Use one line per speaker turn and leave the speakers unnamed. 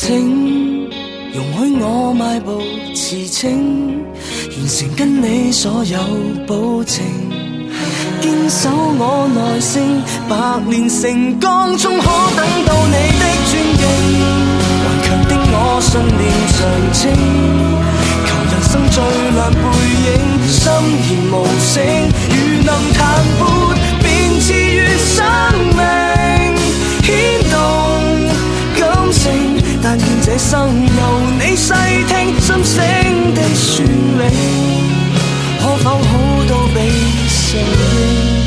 請容許我邁步馳騁，完成跟你所有保證，堅守我耐性，百年成鋼終可等到你的尊敬。頑強的我信念長青，求人生最亮背影，心言無聲，如能彈撥便治癒生命，牽動感性，但願這生由你細聽心聲的旋律，可否好到被承認？